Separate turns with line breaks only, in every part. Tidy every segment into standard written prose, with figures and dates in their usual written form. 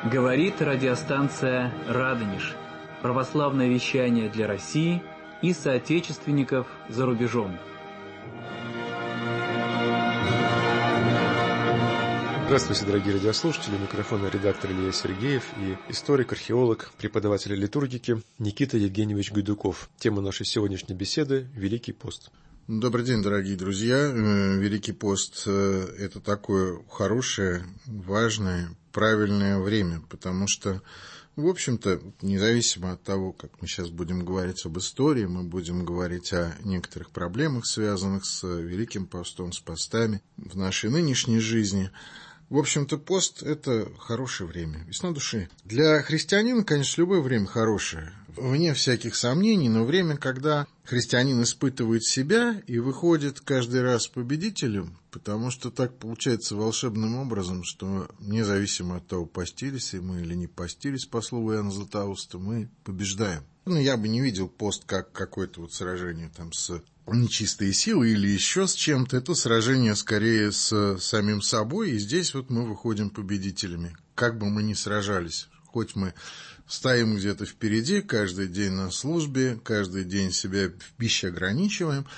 Говорит радиостанция «Радонеж». Православное вещание для России и соотечественников за рубежом.
Здравствуйте, дорогие радиослушатели. У микрофона редактор Илья Сергеев и историк, археолог, преподаватель литургики Никита Евгеньевич Гайдуков. Тема нашей сегодняшней беседы – Великий пост.
Добрый день, дорогие друзья. Великий пост – это такое хорошее, важное, правильное время, потому что, в общем-то, независимо от того, как мы сейчас будем говорить об истории, мы будем говорить о некоторых проблемах, связанных с Великим постом, с постами в нашей нынешней жизни. В общем-то, пост – это хорошее время, весна души. Для христианина, конечно, любое время хорошее, вне всяких сомнений, но время, когда христианин испытывает себя и выходит каждый раз победителем, потому что так получается волшебным образом, что независимо от того, постились мы или не постились, по слову Иоанна Златоуста, мы побеждаем. Я бы не видел пост как какое-то сражение там с нечистые силы или еще с чем-то. Это сражение скорее с самим собой, и здесь мы выходим победителями. Как бы мы ни сражались, хоть мы стоим где-то впереди, каждый день на службе, каждый день себя в пище ограничиваем,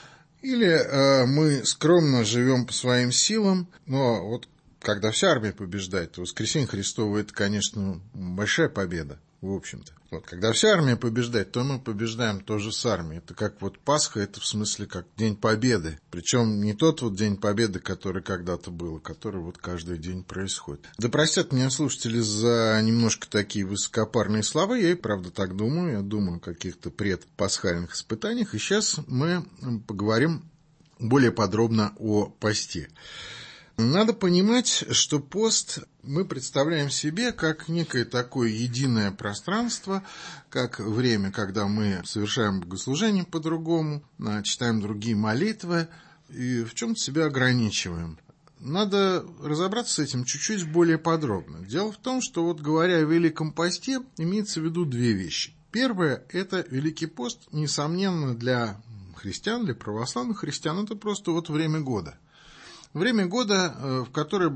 или мы скромно живем по своим силам, но когда вся армия побеждает, то воскресенье Христово – это, конечно, большая победа, в общем-то. Когда вся армия побеждает, то мы побеждаем тоже с армией. Это как Пасха, это в смысле как День Победы. Причем не тот День Победы, который когда-то был, а который каждый день происходит. Да простят меня слушатели за немножко такие высокопарные слова. Я и правда так думаю. Я думаю о каких-то предпасхальных испытаниях. И сейчас мы поговорим более подробно о посте. Надо понимать, что пост мы представляем себе как некое такое единое пространство, как время, когда мы совершаем богослужение по-другому, читаем другие молитвы и в чем-то себя ограничиваем. Надо разобраться с этим чуть-чуть более подробно. Дело в том, что говоря о Великом посте, имеется в виду две вещи. Первое – это Великий пост, несомненно, для христиан, для православных христиан, это просто время года. Время года, в которое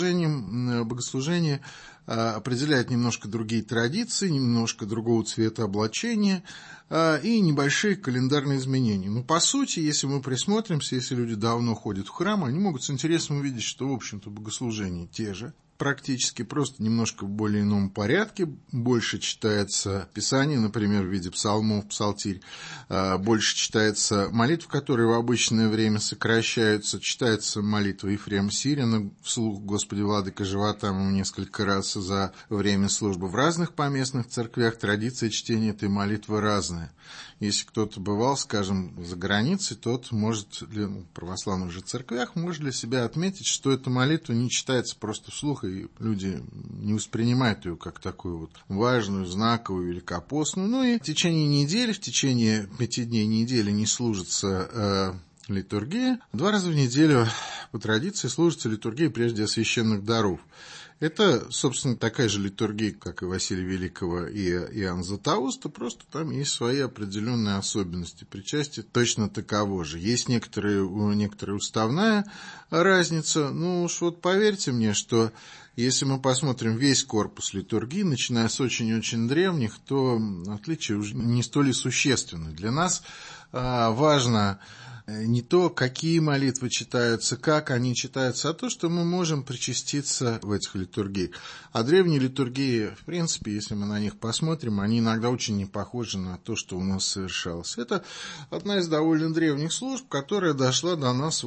богослужение определяет немножко другие традиции, немножко другого цвета облачения и небольшие календарные изменения. Но по сути, если мы присмотримся, если люди давно ходят в храм, они могут с интересом увидеть, что, в общем-то, богослужения те же. Практически просто немножко в более ином порядке. Больше читается Писание, например, в виде псалмов, псалтирь. Больше читается молитв, которые в обычное время сокращаются. Читается молитва Ефрема Сирина вслух «Господи, владыка живота» ему несколько раз за время службы. В разных поместных церквях традиция чтения этой молитвы разная. Если кто-то бывал, скажем, за границей, тот может, в православных же церквях, может для себя отметить, что эта молитва не читается просто вслух, и люди не воспринимают ее как такую важную, знаковую, великопостную. И в течение недели, в течение 5 дней недели не служится литургия. 2 раза в неделю по традиции служится литургия прежде священных даров. Это, собственно, такая же литургия, как и Василия Великого и Иоанна Златоуста, просто там есть свои определенные особенности. Причастие точно таково же. Есть некоторая уставная разница. Поверьте мне, что если мы посмотрим весь корпус литургии, начиная с очень-очень древних, то отличия уже не столь и существенны. Для нас важно не то, какие молитвы читаются, как они читаются, а то, что мы можем причаститься в этих литургиях. А древние литургии, в принципе, если мы на них посмотрим, они иногда очень не похожи на то, что у нас совершалось. Это одна из довольно древних служб, которая дошла до нас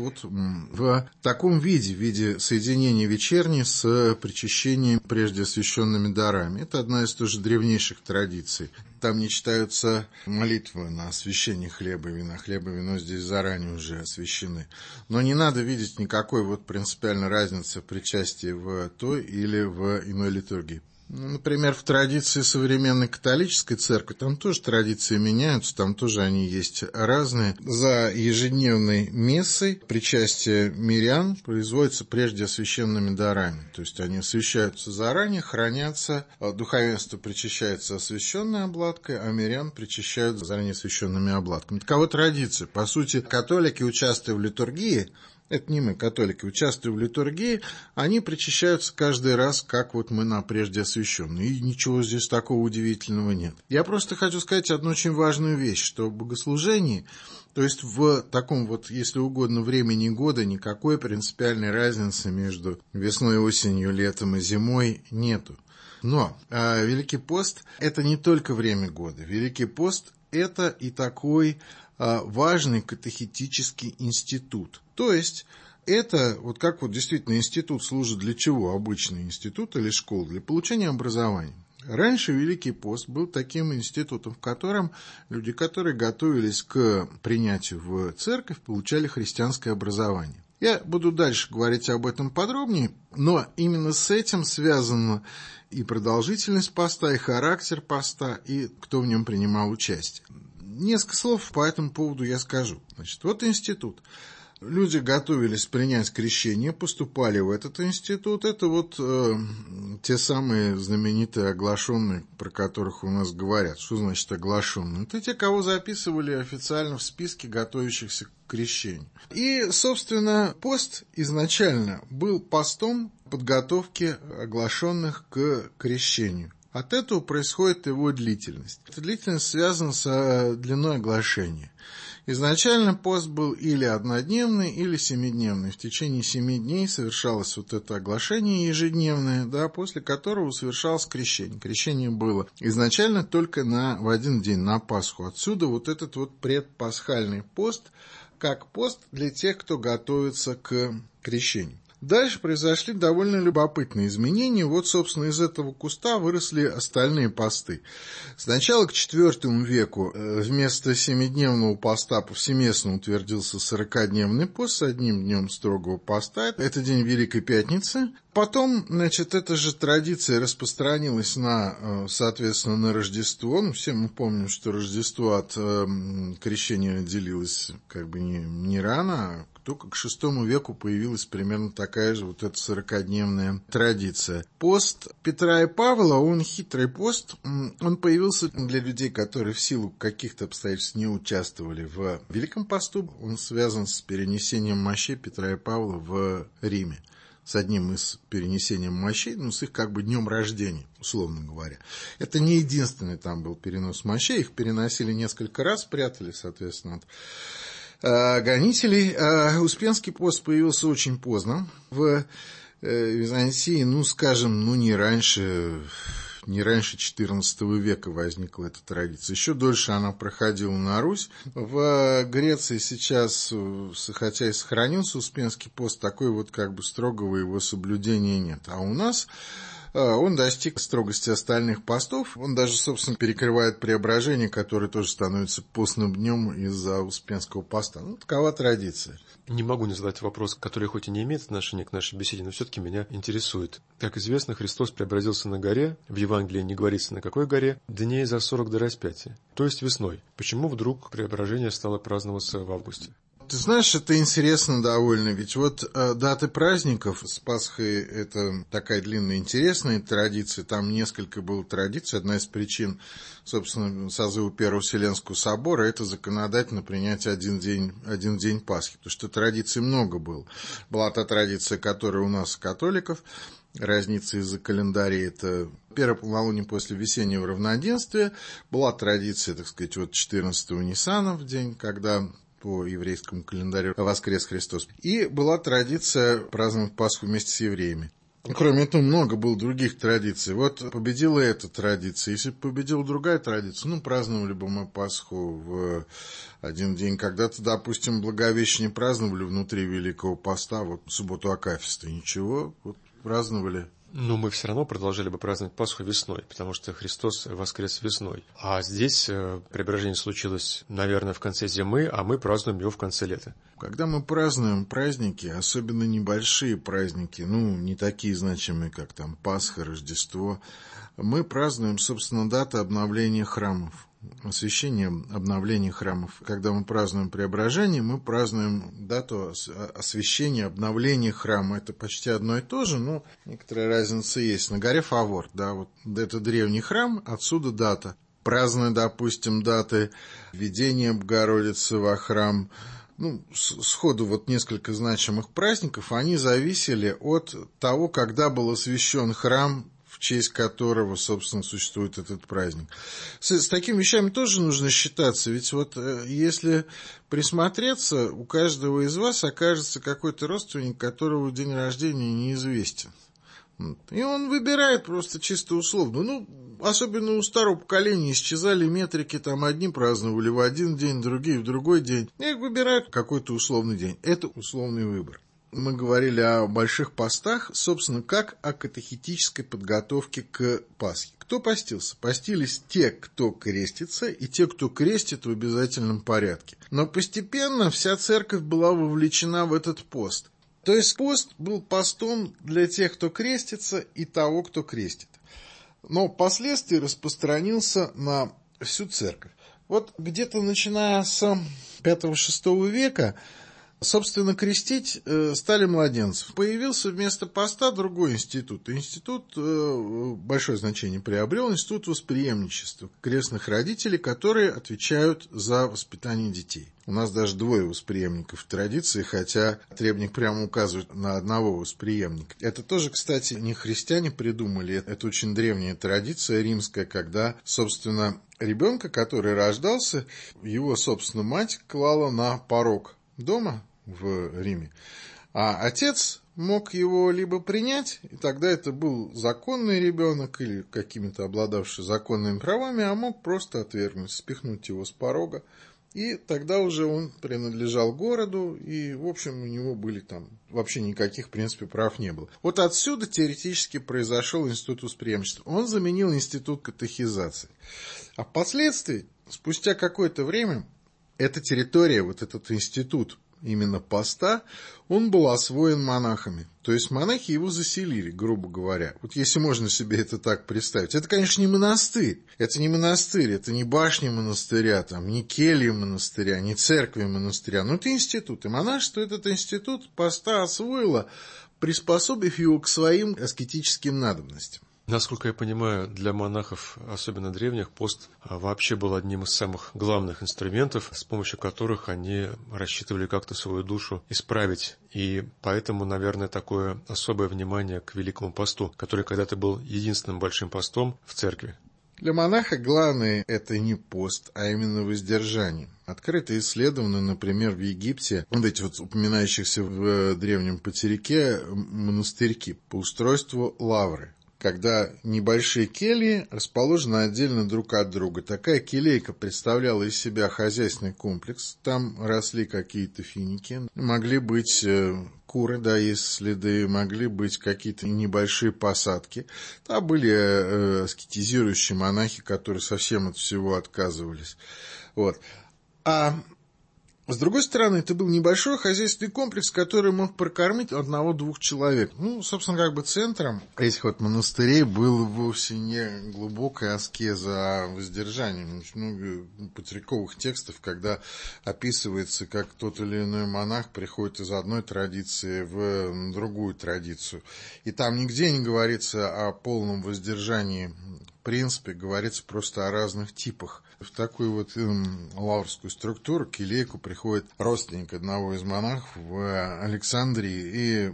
в таком виде, в виде соединения вечерни с причащением прежде освященными дарами. Это одна из тоже древнейших традиций. Там не читаются молитвы на освящение хлеба и вина. Хлеб и вино здесь заранее уже освящены. Но не надо видеть никакой принципиальной разницы в причастии в той или в иной литургии. Например, в традиции современной католической церкви, там тоже традиции меняются, там тоже они есть разные. За ежедневной мессой причастие мирян производится прежде освященными дарами. То есть они освящаются заранее, хранятся, духовенство причащается освященной обладкой, а мирян причащают заранее освященными обладками. Такова традиция. По сути, католики, участвуя в литургии, это не мы, католики, участвуя в литургии, они причащаются каждый раз, как вот мы на прежде освященные. И ничего здесь такого удивительного нет. Я просто хочу сказать одну очень важную вещь, что в богослужении, то есть в таком вот, если угодно, времени года, никакой принципиальной разницы между весной, осенью, летом и зимой нету. Но Великий пост – это не только время года. Великий пост – это и такой важный катехетический институт. То есть это вот как вот действительно институт служит для чего? Обычный институт или школа? Для получения образования. Раньше Великий пост был таким институтом, в котором люди, которые готовились к принятию в церковь, получали христианское образование. Я буду дальше говорить об этом подробнее, но именно с этим связана и продолжительность поста, и характер поста, и кто в нем принимал участие. Несколько слов по этому поводу я скажу. Значит, вот институт. Люди готовились принять крещение, поступали в этот институт. Это вот те самые знаменитые оглашенные, про которых у нас говорят. Что значит оглашенные? Это те, кого записывали официально в списке готовящихся к крещению. И, собственно, пост изначально был постом подготовки оглашенных к крещению. От этого происходит его длительность. Эта длительность связана с длиной оглашения. Изначально пост был или однодневный, или семидневный. В течение 7 дней совершалось вот это оглашение ежедневное, да, после которого совершалось крещение. Крещение было изначально только в один день, на Пасху. Отсюда вот этот вот предпасхальный пост, как пост для тех, кто готовится к крещению. Дальше произошли довольно любопытные изменения. Вот, собственно, из этого куста выросли остальные посты. Сначала к IV веку вместо 7-дневного поста повсеместно утвердился 40-дневный пост с одним днем строгого поста. Это день Великой Пятницы. Потом, значит, эта же традиция распространилась соответственно, на Рождество. Ну, все мы помним, что Рождество от крещения делилось как бы не рано, а только к VI веку появилась примерно такая же вот эта 40-дневная традиция. Пост Петра и Павла, он хитрый пост, он появился для людей, которые в силу каких-то обстоятельств не участвовали в Великом посту. Он связан с перенесением мощей Петра и Павла в Риме. С одним из перенесением мощей, с их как бы днем рождения, условно говоря. Это не единственный там был перенос мощей, их переносили несколько раз, прятали, соответственно, от гонителей. Успенский пост появился очень поздно. В Византии, не раньше XIV века возникла эта традиция. Еще дольше она проходила на Русь. В Греции сейчас, хотя и сохранился Успенский пост, такой вот как бы строгого его соблюдения нет. А у нас он достиг строгости остальных постов. Он даже, собственно, перекрывает Преображение, которое тоже становится постным днем из-за Успенского поста. Такова традиция.
Не могу не задать вопрос, который хоть и не имеет отношения к нашей беседе, но все-таки меня интересует. Как известно, Христос преобразился на горе, в Евангелии не говорится на какой горе, дней за 40 до распятия, то есть весной. Почему вдруг преображение стало праздноваться в августе?
Ты знаешь, это интересно довольно, ведь вот даты праздников с Пасхой – это такая длинная интересная традиция, там несколько было традиций, одна из причин, собственно, созыва Первого Вселенского собора – это законодательно принять один день Пасхи, потому что традиций много было. Была та традиция, которая у нас католиков, разница из-за календарей – это первое полнолуние после весеннего равноденствия, была традиция, так сказать, вот 14-го Ниссана в день, когда по еврейскому календарю воскрес Христос. И была традиция праздновать Пасху вместе с евреями. Кроме этого, много было других традиций. Вот победила эта традиция. Если бы победила другая традиция, праздновали бы мы Пасху в один день. Когда-то, допустим, Благовещение праздновали внутри Великого Поста, вот субботу Акафиста. Ничего, вот праздновали.
Но мы все равно продолжали бы праздновать Пасху весной, потому что Христос воскрес весной. А здесь преображение случилось, наверное, в конце зимы, а мы празднуем его в конце лета.
Когда мы празднуем праздники, особенно небольшие праздники, не такие значимые, как там Пасха, Рождество, мы празднуем, собственно, дату обновления храмов. Освящение, обновление храмов. Когда мы празднуем Преображение, мы празднуем дату освящения, обновления храма. Это почти одно и то же, но некоторая разница есть. На горе Фавор, вот это древний храм, отсюда дата. Празднуя, допустим, даты введения Богородицы во храм, сходу вот несколько значимых праздников, они зависели от того, когда был освящен храм, в честь которого, собственно, существует этот праздник. С такими вещами тоже нужно считаться, ведь вот если присмотреться, у каждого из вас окажется какой-то родственник, которого день рождения неизвестен. И он выбирает просто чисто условно. Особенно у старого поколения исчезали метрики, там одни праздновали в один день, другие в другой день. И выбирают какой-то условный день. Это условный выбор. Мы говорили о больших постах, собственно, как о катехетической подготовке к Пасхе. Кто постился? Постились те, кто крестится, и те, кто крестит в обязательном порядке. Но постепенно вся церковь была вовлечена в этот пост. То есть пост был постом для тех, кто крестится, и того, кто крестит. Но впоследствии распространился на всю церковь. Вот где-то начиная с V-VI века, собственно, крестить стали младенцев. Появился вместо поста другой институт. Институт большое значение приобрел, институт восприемничества крестных родителей, которые отвечают за воспитание детей. У нас даже двое восприемников в традиции, хотя требник прямо указывает на одного восприемника. Это тоже, кстати, не христиане придумали, это очень древняя традиция римская, когда, собственно, ребенка, который рождался, его, собственно, мать клала на порог дома в Риме, а отец мог его либо принять, и тогда это был законный ребенок или какими-то обладавший законными правами, а мог просто отвергнуть, спихнуть его с порога. И тогда уже он принадлежал городу, и, в общем, у него были там вообще никаких, в принципе, прав не было. Вот отсюда теоретически произошел институт восприемничества. Он заменил институт катехизации. А впоследствии, спустя какое-то время, эта территория, вот этот институт именно поста, он был освоен монахами. То есть монахи его заселили, грубо говоря. Вот если можно себе это так представить. Это, конечно, не монастырь. Это не монастырь, это не башня монастыря, там, не келья монастыря, не церкви монастыря. Но это институт. И монашество этот институт поста освоило, приспособив его к своим аскетическим надобностям.
Насколько я понимаю, для монахов, особенно древних, пост вообще был одним из самых главных инструментов, с помощью которых они рассчитывали как-то свою душу исправить. И поэтому, наверное, такое особое внимание к Великому посту, который когда-то был единственным большим постом в церкви.
Для монаха главное это не пост, а именно воздержание. Открыто исследовано, например, в Египте, вот эти вот упоминающихся в древнем потеряке монастырьки по устройству лавры, когда небольшие кельи расположены отдельно друг от друга. Такая келейка представляла из себя хозяйственный комплекс. Там росли какие-то финики, могли быть куры, да, есть следы, могли быть какие-то небольшие посадки. Там были аскетизирующие монахи, которые совсем от всего отказывались. Вот. А с другой стороны, это был небольшой хозяйственный комплекс, который мог прокормить одного-двух человек. Собственно, как бы центром этих вот монастырей была вовсе не глубокая аскеза, а воздержание. Очень много потеряковых текстов, когда описывается, как тот или иной монах приходит из одной традиции в другую традицию. И там нигде не говорится о полном воздержании. В принципе, говорится просто о разных типах. В такую вот лаврскую структуру, келейку, приходит родственник одного из монахов в Александрии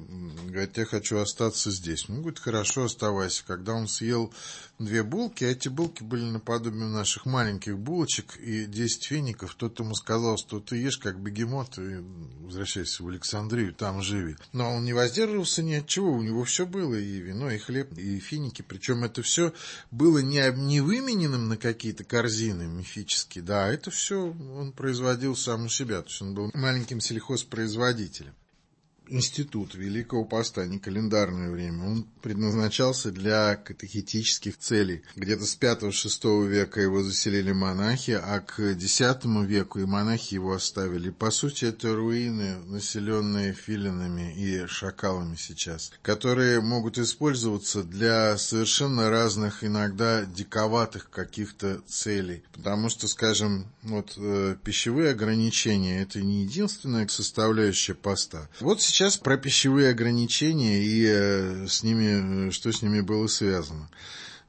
и говорит: я хочу остаться здесь. Говорит: хорошо, оставайся. Когда он съел 2 булки, а эти булки были наподобие наших маленьких булочек и 10 фиников, тот ему сказал, что ты ешь как бегемот и возвращайся в Александрию, там живи. Но он не воздерживался ни от чего, у него все было, и вино, и хлеб, и финики, причем это все было не вымененным на какие-то корзины мифические, да, это все он производил сам у себя, то есть он был маленьким сельхозпроизводителем. Институт Великого Поста, не календарное время, он предназначался для катехетических целей. Где-то с V-VI века его заселили монахи, а к X веку и монахи его оставили. По сути, это руины, населенные филинами и шакалами сейчас, которые могут использоваться для совершенно разных, иногда диковатых каких-то целей. Потому что, скажем, вот пищевые ограничения – это не единственная составляющая поста. Вот сейчас про пищевые ограничения и с ними, что с ними было связано.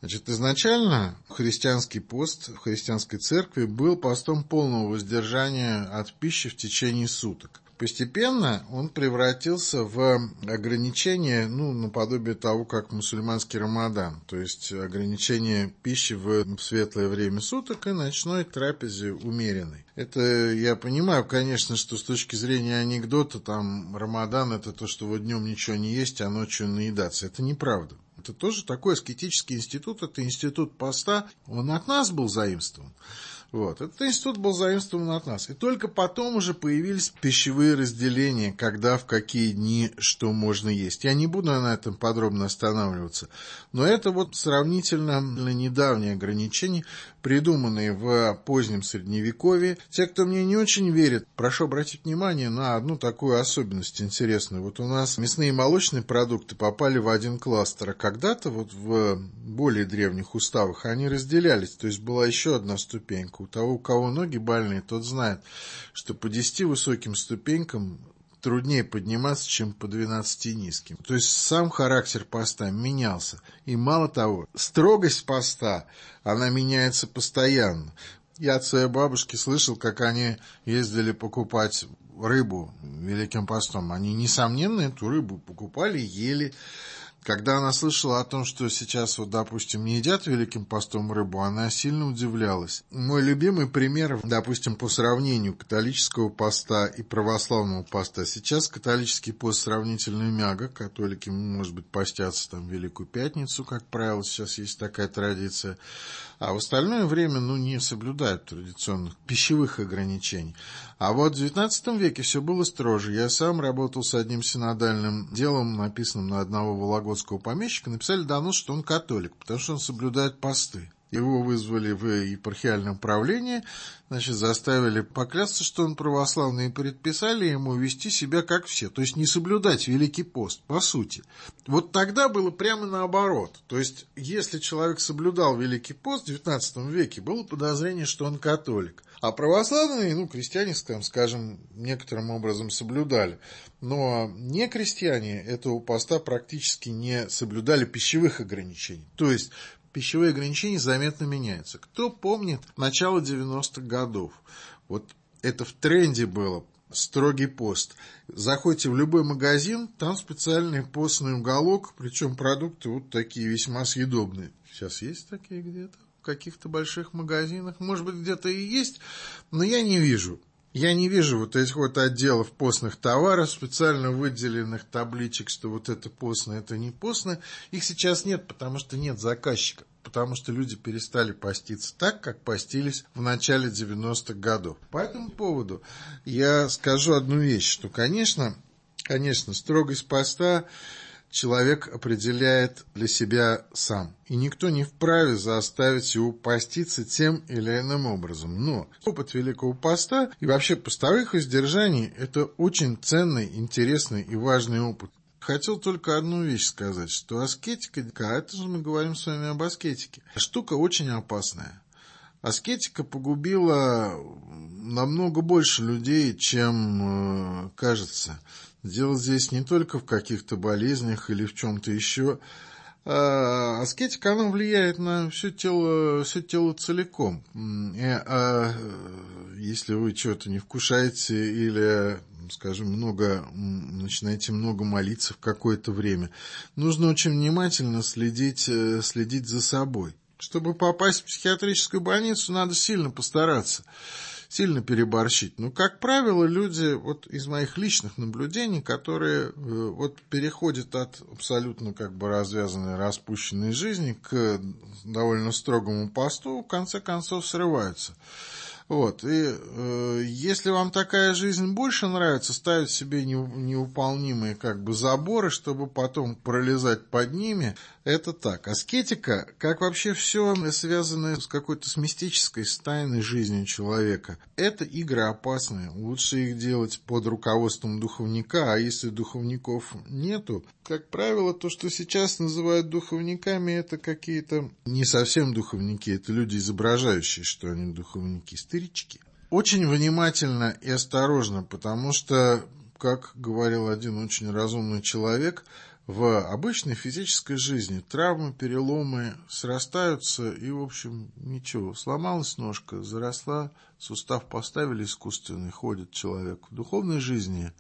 Значит, изначально христианский пост в христианской церкви был постом полного воздержания от пищи в течение суток. Постепенно он превратился в ограничение, наподобие того, как мусульманский Рамадан, то есть ограничение пищи в светлое время суток и ночной трапезе умеренной. Это я понимаю, конечно, что с точки зрения анекдота, там Рамадан — это то, что вот днем ничего не есть, а ночью наедаться. Это неправда. Это тоже такой аскетический институт, это институт поста, он от нас был заимствован. Этот институт был заимствован от нас. И только потом уже появились пищевые разделения, когда, в какие дни, что можно есть. Я не буду на этом подробно останавливаться. Но это сравнительно недавние ограничения, придуманные в позднем Средневековье. Те, кто мне не очень верит, прошу обратить внимание на одну такую особенность интересную. У нас мясные и молочные продукты попали в один кластер, а когда-то в более древних уставах они разделялись. То есть была еще одна ступенька. У того, у кого ноги больные, тот знает, что по 10 высоким ступенькам труднее подниматься, чем по 12 низким. То есть сам характер поста менялся. И мало того, строгость поста, она меняется постоянно. Я от своей бабушки слышал, как они ездили покупать рыбу Великим постом. Они, несомненно, эту рыбу покупали, ели. Когда она слышала о том, что сейчас, допустим, не едят Великим постом рыбу, она сильно удивлялась. Мой любимый пример, допустим, по сравнению католического поста и православного поста. Сейчас католический пост сравнительно мягок, католики, может быть, постятся Великую Пятницу, как правило, сейчас есть такая традиция, а в остальное время, не соблюдают традиционных пищевых ограничений. А в XIX веке все было строже. Я сам работал с одним синодальным делом, написанным на одного вологодского помещика. Написали донос, что он католик, потому что он соблюдает посты. Его вызвали в епархиальное управление, заставили поклясться, что он православный, и предписали ему вести себя как все, то есть не соблюдать Великий пост, по сути. Тогда было прямо наоборот. То есть, если человек соблюдал Великий пост в XIX веке, было подозрение, что он католик. А православные, крестьяне, скажем, некоторым образом соблюдали. Но не крестьяне этого поста практически не соблюдали пищевых ограничений. То есть, пищевые ограничения заметно меняются. Кто помнит начало 90-х годов? Это в тренде было. Строгий пост. Заходите в любой магазин, там специальный постный уголок, причем продукты такие весьма съедобные. Сейчас есть такие где-то в каких-то больших магазинах? Может быть, где-то и есть, но я не вижу. Я не вижу этих отделов постных товаров, специально выделенных табличек, что это постное, это не постное. Их сейчас нет, потому что нет заказчика. Потому что люди перестали поститься так, как постились в начале 90-х годов. По этому поводу я скажу одну вещь, что, конечно, строгость поста человек определяет для себя сам. И никто не вправе заставить его поститься тем или иным образом. Но опыт Великого поста и вообще постовых воздержаний – это очень ценный, интересный и важный опыт. Хотел только одну вещь сказать, что аскетика, это же мы говорим с вами об аскетике, штука очень опасная. Аскетика погубила намного больше людей, чем кажется. Дело здесь не только в каких-то болезнях или в чем-то еще. Аскетика, она влияет на все тело целиком. Если вы чего-то не вкушаете или, скажем, начинаете много молиться в какое-то время, нужно очень внимательно следить за собой. Чтобы попасть в психиатрическую больницу, надо сильно постараться, сильно переборщить. Но, как правило, люди из моих личных наблюдений, которые переходят от абсолютно развязанной, распущенной жизни к довольно строгому посту, в конце концов срываются. И если вам такая жизнь больше нравится, ставить себе невыполнимые заборы, чтобы потом пролезать под ними, это так. Аскетика, как вообще все связанное с какой-то мистической, с тайной жизнью человека, это игры опасные. Лучше их делать под руководством духовника, а если духовников нету, как правило, то, что сейчас называют духовниками, это какие-то не совсем духовники, это люди, изображающие, что они духовники, старички. Очень внимательно и осторожно, потому что, как говорил один очень разумный человек, В обычной физической жизни травмы, переломы срастаются, и, в общем, ничего. Сломалась ножка, заросла, сустав поставили искусственный, ходит человек. В духовной жизни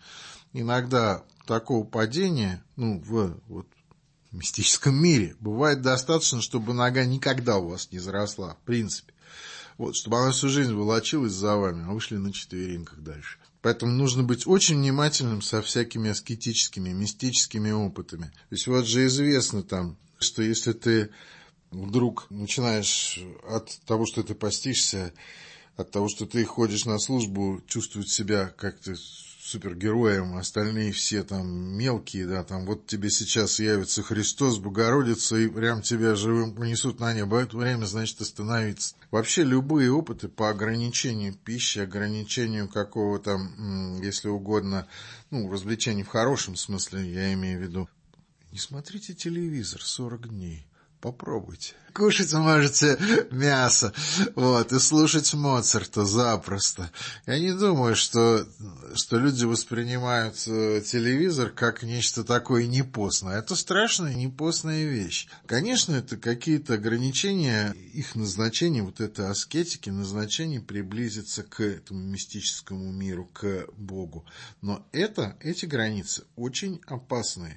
иногда такого падения, в мистическом мире, бывает достаточно, чтобы нога никогда у вас не заросла, в принципе. Чтобы она всю жизнь волочилась за вами, а вышли на четвереньках дальше. Поэтому нужно быть очень внимательным со всякими аскетическими, мистическими опытами. То есть вот же известно что если ты вдруг начинаешь от того, что ты постишься, от того, что ты ходишь на службу, чувствовать себя как-то супергероем, остальные все мелкие, вот тебе сейчас явится Христос, Богородица, и прям тебя живым понесут на небо. Это время, значит, остановиться. Вообще любые опыты по ограничению пищи, ограничению какого-то, если угодно, развлечений в хорошем смысле, я имею в виду. Не смотрите телевизор 40 дней. Попробуйте. Кушать можете мясо, и слушать Моцарта запросто. Я не думаю, что люди воспринимают телевизор как нечто такое непостное. Это страшная непостная вещь. Конечно, это какие-то ограничения, их назначение, это аскетики, назначение приблизиться к этому мистическому миру, к Богу. Но эти границы очень опасные.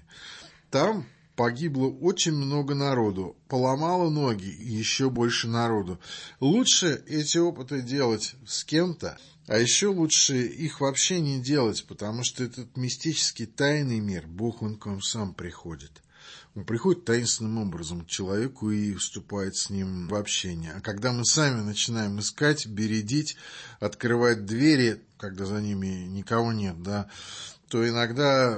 Там погибло очень много народу, поломало ноги и еще больше народу. Лучше эти опыты делать с кем-то, а еще лучше их вообще не делать, потому что этот мистический тайный мир, Бог, он к вам сам приходит. Он приходит таинственным образом к человеку и вступает с ним в общение. А когда мы сами начинаем искать, бередить, открывать двери, когда за ними никого нет, то иногда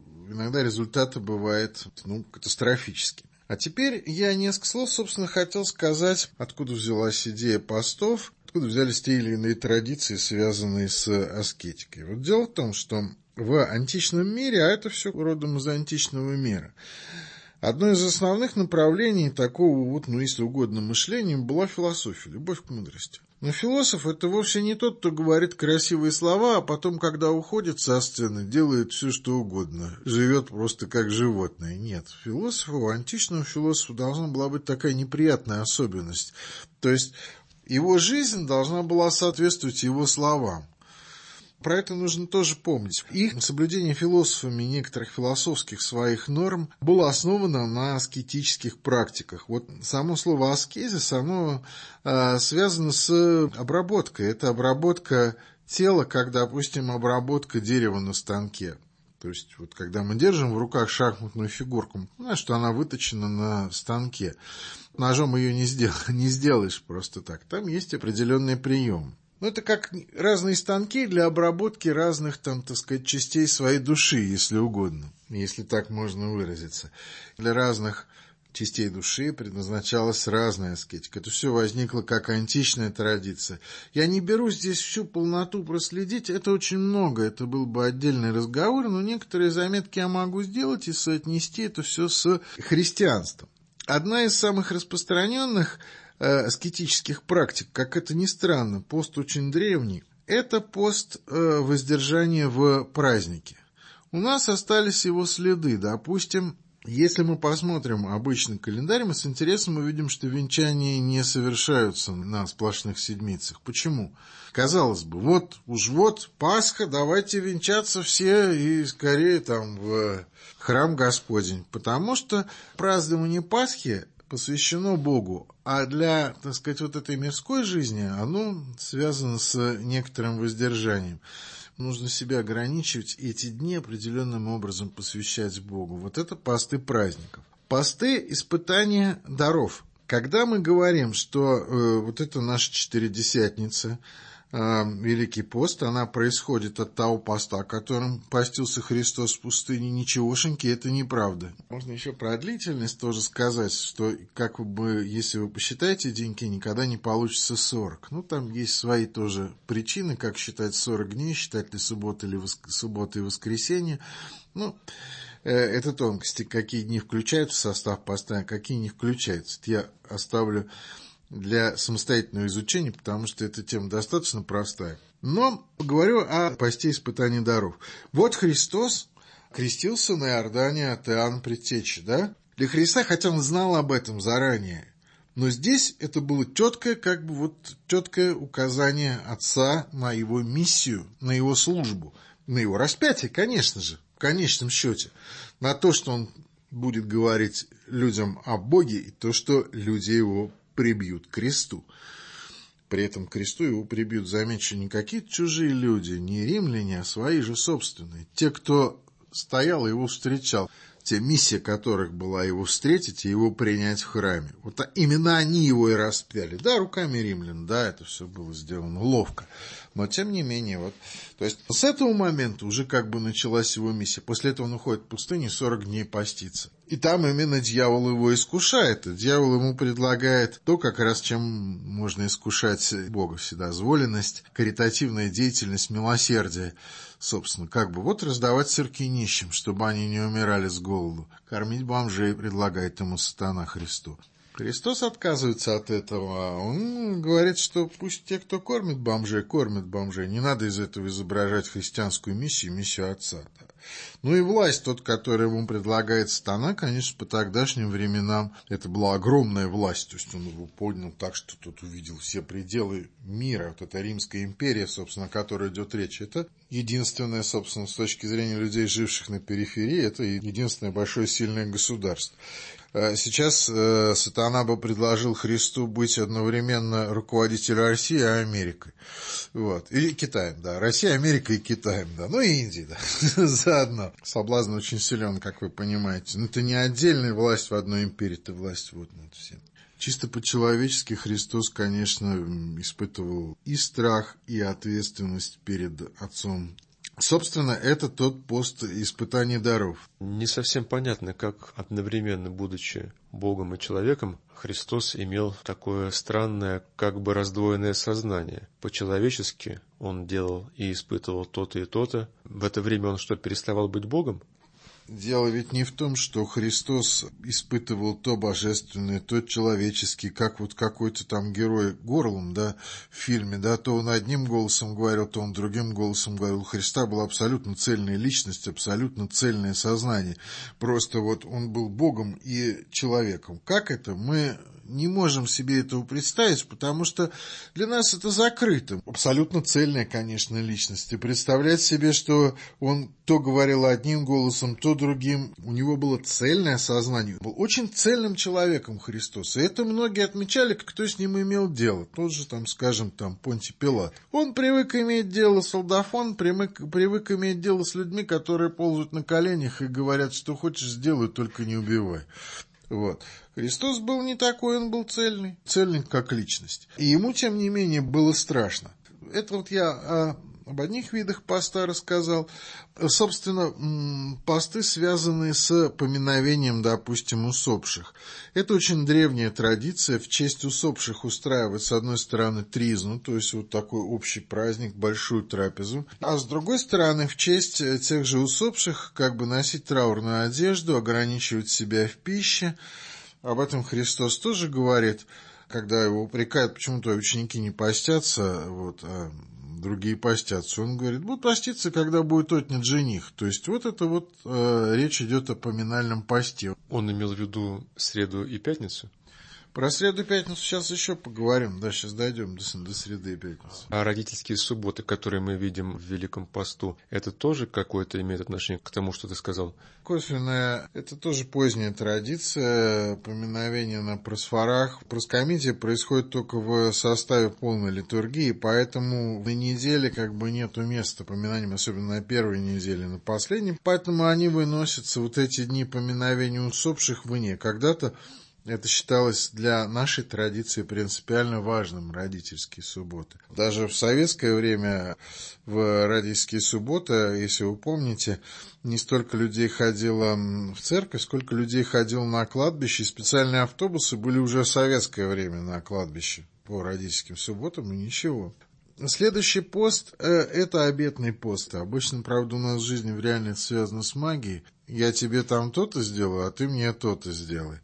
результаты бывают катастрофическими. А теперь я несколько слов, собственно, хотел сказать, откуда взялась идея постов, откуда взялись те или иные традиции, связанные с аскетикой. Дело в том, что в античном мире, а это все родом из античного мира, одно из основных направлений такого, если угодно, мышления была философия, любовь к мудрости. Но философ – это вовсе не тот, кто говорит красивые слова, а потом, когда уходит со сцены, делает все, что угодно, живет просто как животное. Нет, у античного философа должна была быть такая неприятная особенность. То есть его жизнь должна была соответствовать его словам. Про это нужно тоже помнить. Их соблюдение философами некоторых философских своих норм было основано на аскетических практиках. Само слово аскезис, оно связано с обработкой. Это обработка тела, как, допустим, обработка дерева на станке. То есть, когда мы держим в руках шахматную фигурку, что она выточена на станке. Ножом ее не сделаешь просто так. Там есть определенные приемы. Это как разные станки для обработки разных, частей своей души, если угодно, если так можно выразиться. Для разных частей души предназначалась разная аскетика. Это все возникло как античная традиция. Я не беру здесь всю полноту проследить, это очень много, это был бы отдельный разговор, но некоторые заметки я могу сделать и соотнести это все с христианством. Одна из самых распространенных аскетических практик, как это ни странно, пост очень древний, это пост воздержания в празднике. У нас остались его следы. Допустим, если мы посмотрим обычный календарь, мы с интересом увидим, что венчания не совершаются на сплошных седмицах. Почему? Казалось бы, Пасха, давайте венчаться все и скорее в храм Господень. Потому что празднование Пасхи посвящено Богу, а для, этой мирской жизни оно связано с некоторым воздержанием. Нужно себя ограничивать и эти дни определенным образом посвящать Богу. Это посты праздников. Посты испытания даров. Когда мы говорим, что это наша Четыредесятница, Великий пост, она происходит от того поста, которым постился Христос в пустыне, ничегошеньки, это неправда. Можно еще про длительность тоже сказать, что если вы посчитаете деньги, никогда не получится 40. Там есть свои тоже причины, как считать 40 дней, считать ли суббота и воскресенье. Это тонкости, какие дни включаются в состав поста, а какие не включаются. Это я оставлю для самостоятельного изучения, потому что эта тема достаточно простая. Но поговорю о посте испытания даров. Христос крестился на Иордане от Иоанна Предтечи, да? Для Христа, хотя он знал об этом заранее, но здесь это было четкое указание Отца на его миссию, на его службу, на его распятие, конечно же, в конечном счете, на то, что он будет говорить людям о Боге, и то, что люди его прибьют к кресту. При этом к кресту его прибьют, замечу, не какие-то чужие люди, не римляне, а свои же собственные. Те, кто стоял и его встречал, те, миссия которых была его встретить и его принять в храме. Вот именно они его и распяли. Да, руками римлян, да, это все было сделано ловко. Но, тем не менее, то есть с этого момента уже началась его миссия. После этого он уходит в пустыню 40 дней поститься. И там именно дьявол его искушает. И дьявол ему предлагает то, как раз чем можно искушать Бога: вседозволенность, каритативная деятельность, милосердие. Собственно, раздавать сырки нищим, чтобы они не умирали с голоду. Кормить бомжей предлагает ему сатана Христу. Христос отказывается от этого. Он говорит, что пусть те, кто кормит бомжей, кормят бомжей. Не надо из этого изображать христианскую миссию Отца. Ну и власть, которую ему предлагает сатана, конечно, по тогдашним временам это была огромная власть. То есть он его поднял так, что тот увидел все пределы мира. Вот эта Римская империя, собственно, о которой идет речь, это единственное, собственно, с точки зрения людей, живших на периферии, это единственное большое сильное государство. Сейчас сатана бы предложил Христу быть одновременно руководителем России и Америкой. И Китаем, да. Россия, Америка и Китаем, да. Ну и Индии, да. Заодно. Соблазн очень силен, как вы понимаете. Но это не отдельная власть в одной империи, это власть над всем. Чисто по-человечески Христос, конечно, испытывал и страх, и ответственность перед Отцом. Собственно, это тот пост испытания даров.
Не совсем понятно, как одновременно, будучи Богом и человеком, Христос имел такое странное, раздвоенное сознание. По-человечески он делал и испытывал то-то и то-то. В это время он что, переставал быть Богом?
Дело ведь не в том, что Христос испытывал то божественное, то человеческое, как какой-то там герой горлом, да, в фильме, да, то он одним голосом говорил, то он другим голосом говорил. У Христа была абсолютно цельная личность, абсолютно цельное сознание. Просто он был Богом и человеком. Как это? Мы не можем себе этого представить, потому что для нас это закрыто. Абсолютно цельная, конечно, личность. И представлять себе, что он то говорил одним голосом, то другим. У него было цельное сознание. Он был очень цельным человеком Христос. И это многие отмечали, кто с ним имел дело. Тот же, Понтий Пилат. Он привык иметь дело с солдафон, привык иметь дело с людьми, которые ползают на коленях и говорят, что хочешь, сделай, только не убивай. Христос был не такой, он был цельный как личность. И ему, тем не менее, было страшно. Это я об одних видах поста рассказал. Собственно, посты, связанные с поминовением, допустим, усопших. Это очень древняя традиция. В честь усопших устраивать, с одной стороны, тризну, то есть такой общий праздник, большую трапезу. А с другой стороны, в честь тех же усопших, носить траурную одежду, ограничивать себя в пище. Об этом Христос тоже говорит, когда его упрекают, почему твои ученики не постятся, а другие постятся. Он говорит, будут поститься, когда будет отнят жених. То есть речь идет о поминальном посте.
Он имел в виду среду и пятницу?
Про среду и пятницу сейчас еще поговорим. Да, сейчас дойдем до среды и пятницы.
А родительские субботы, которые мы видим в Великом посту, это тоже какое-то имеет отношение к тому, что ты сказал?
Косвенная, это тоже поздняя традиция, поминовение на просфорах. Проскомидия происходит только в составе полной литургии, поэтому на неделе нету места поминаниям, особенно на первой неделе, на последней. Поэтому они выносятся, эти дни поминовения усопших, вне. Когда-то это считалось для нашей традиции принципиально важным, родительские субботы. Даже в советское время в родительские субботы, если вы помните, не столько людей ходило в церковь, сколько людей ходило на кладбище. И специальные автобусы были уже в советское время на кладбище по родительским субботам, и ничего. Следующий пост – это обетный пост. Обычно, правда, у нас в жизни в реальности связано с магией. Я тебе там то-то сделаю, а ты мне то-то сделай.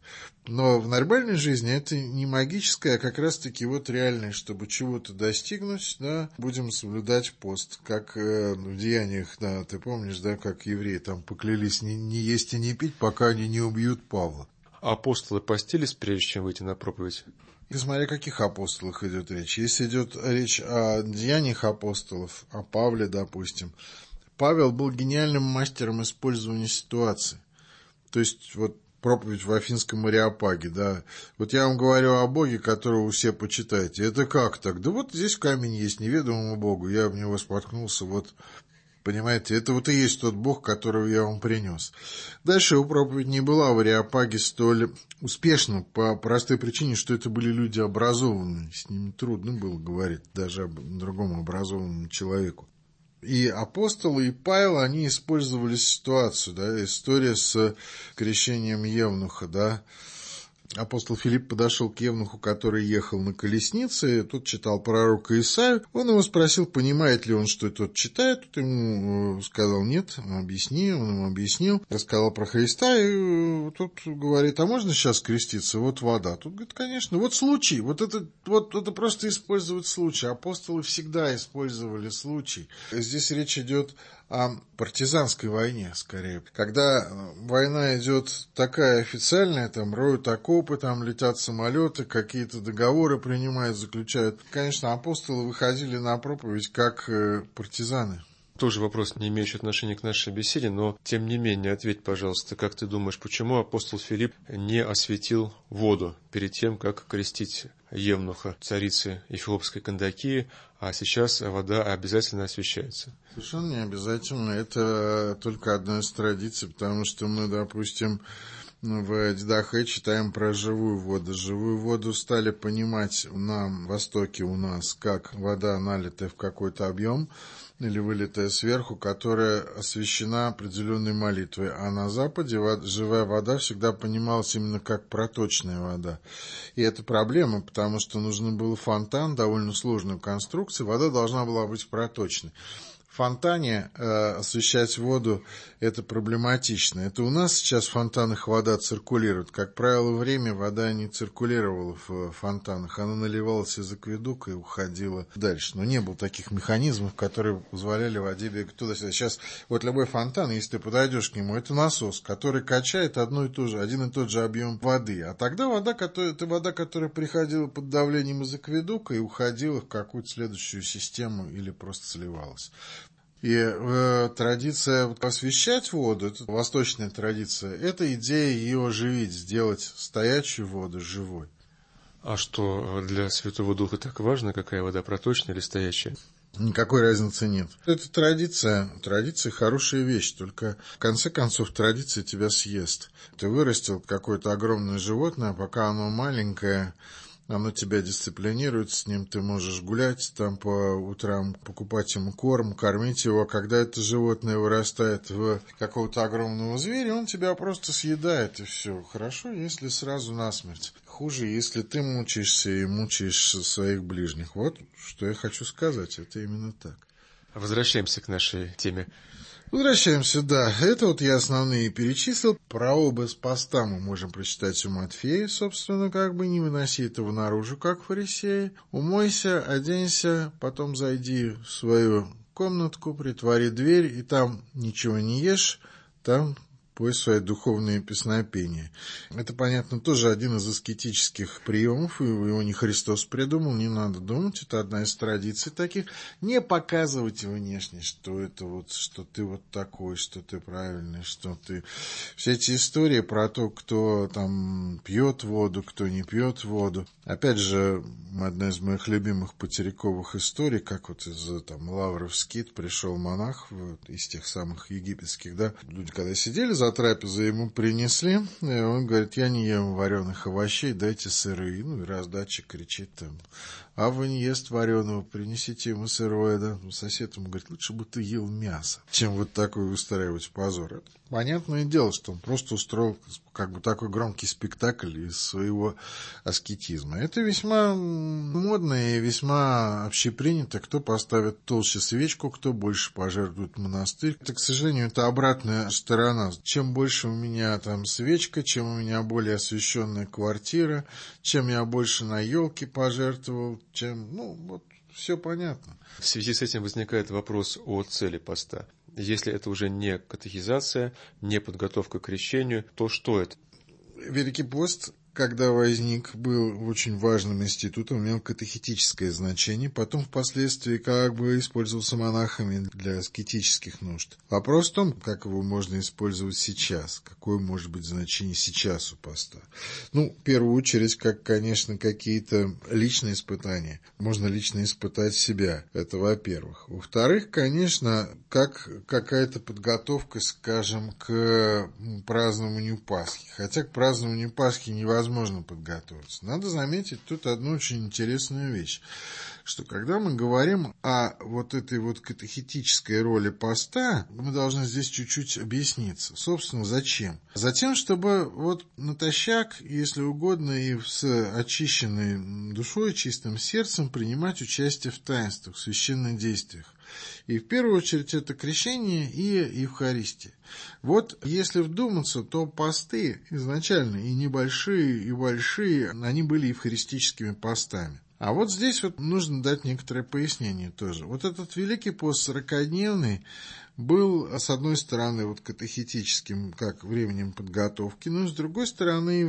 Но в нормальной жизни это не магическое, а как раз-таки вот реальное, чтобы чего-то достигнуть, да, будем соблюдать пост. Как в Деяниях, да, ты помнишь, да, как евреи там поклялись не есть и не пить, пока они не убьют Павла.
Апостолы постились, прежде чем выйти на проповедь?
И смотри, о каких апостолах идет речь. Если идет речь о деяниях апостолов, о Павле, допустим, Павел был гениальным мастером использования ситуации. То есть, вот проповедь в Афинском Ареопаге, да. Вот я вам говорю о Боге, которого все почитаете. Это как так? Да вот здесь камень есть, неведомому Богу. Я в него споткнулся, вот, понимаете, это вот и есть тот Бог, которого я вам принес. Дальше его проповедь не была в Ареопаге столь успешна по простой причине, что это были люди образованные. С ними трудно было говорить даже об другому образованному человеку. И апостолы, и Павел, они использовали ситуацию, да, история с крещением Евнуха, да. Апостол Филипп подошел к евнуху, который ехал на колеснице, тот читал пророка Исаию. Он его спросил, понимает ли он, что тот читает. Тот ему сказал, нет, объясни. Он ему объяснил, рассказал про Христа. И тот говорит, а можно сейчас креститься? Вот вода. Тут говорит, конечно. Вот случай. Вот это просто использовать случай. Апостолы всегда использовали случай. Здесь речь идет о партизанской войне, скорее. Когда война идет такая официальная, там роют окопы, там летят самолеты, какие-то договоры принимают, заключают. Конечно, апостолы выходили на проповедь как партизаны.
Тоже вопрос, не имеющий отношения к нашей беседе, но тем не менее, ответь, пожалуйста, как ты думаешь, почему апостол Филипп не осветил воду перед тем, как крестить евнуха, царицы Эфиопской Кандакии, а сейчас вода обязательно освящается?
Совершенно не обязательно. Это только одна из традиций, потому что мы, допустим, в Дидахе читаем про живую воду. Живую воду стали понимать на Востоке у нас как вода, налитая в какой-то объем, или вылитая сверху, которая освящена определенной молитвой. А на Западе живая вода всегда понималась именно как проточная вода. И это проблема, потому что нужен был фонтан, довольно сложной конструкции, вода должна была быть проточной. В фонтане освещать воду – это проблематично. Это у нас сейчас в фонтанах вода циркулирует. Как правило, время вода не циркулировала в фонтанах. Она наливалась из акведука и уходила дальше. Но не было таких механизмов, которые позволяли воде бегать туда-сюда. Сейчас вот любой фонтан, если ты подойдешь к нему, это насос, который качает один и тот же объем воды. А тогда это вода, которая приходила под давлением из акведука и уходила в какую-то следующую систему или просто сливалась. И традиция освещать воду, это восточная традиция, это идея ее оживить, сделать стоячую воду живой.
А что для Святого Духа так важно, какая вода, проточная или стоячая?
Никакой разницы нет. Это традиция хорошая вещь, только в конце концов традиция тебя съест. Ты вырастил какое-то огромное животное, а пока оно маленькое, оно тебя дисциплинирует, с ним ты можешь гулять, там по утрам покупать ему корм, кормить его. А когда это животное вырастает в какого-то огромного зверя, он тебя просто съедает, и все. Хорошо, если сразу насмерть. Хуже, если ты мучаешься и мучаешь своих ближних. Вот что я хочу сказать, это именно так.
Возвращаемся к нашей теме.
Возвращаемся, да. Это вот я основные перечислил. Про образ поста мы можем прочитать у Матфея, собственно, как бы не выноси этого наружу, как фарисеи. Умойся, оденься, потом зайди в свою комнатку, притвори дверь, и там ничего не ешь, там пой свои духовные песнопения. Это, понятно, тоже один из аскетических приемов, и его не Христос придумал, не надо думать, это одна из традиций таких. Не показывать внешне, что это вот, что ты вот такой, что ты правильный, что ты... Все эти истории про то, кто там пьет воду, кто не пьет воду. Опять же, одна из моих любимых потеряковых историй, как вот из там Лавров скит пришел монах вот, из тех самых египетских, да, люди когда сидели за трапезой, ему принесли, и он говорит, я не ем вареных овощей, дайте сырые. Ну и раздатчик кричит там, Ава не ест вареного, принесите ему сырое, да. Сосед ему говорит, лучше бы ты ел мясо, чем вот такой устраивать позор. Это понятное дело, что он просто устроил как бы такой громкий спектакль из своего аскетизма. Это весьма модно и весьма общепринято. Кто поставит толще свечку, кто больше пожертвует монастырь. Это, к сожалению, это обратная сторона. Чем больше у меня там свечка, чем у меня более освещенная квартира, чем я больше на елке пожертвовал, чем, вот все понятно.
В связи с этим возникает вопрос о цели поста. Если это уже не катехизация, не подготовка к крещению, то что это?
Великий пост, когда возник, был очень важным институтом, имел катехетическое значение, потом впоследствии как бы использовался монахами для аскетических нужд. Вопрос в том, как его можно использовать сейчас, какое может быть значение сейчас у поста. В первую очередь, как, конечно, какие-то личные испытания. Можно лично испытать себя, это во-первых. Во-вторых, конечно, как какая-то подготовка, скажем, к празднованию Пасхи. Хотя к празднованию Пасхи невозможно подготовиться. Надо заметить тут одну очень интересную вещь, что когда мы говорим о вот этой вот катехетической роли поста, мы должны здесь чуть-чуть объясниться. Собственно, зачем? Затем, чтобы вот натощак, если угодно, и с очищенной душой, чистым сердцем принимать участие в таинствах, в священных действиях. И в первую очередь это крещение и Евхаристия. Вот если вдуматься, то посты изначально и небольшие, и большие, они были евхаристическими постами. А вот здесь вот нужно дать некоторое пояснение тоже. Вот этот Великий пост 40-дневный был, с одной стороны, вот катехетическим, как временем подготовки, но с другой стороны,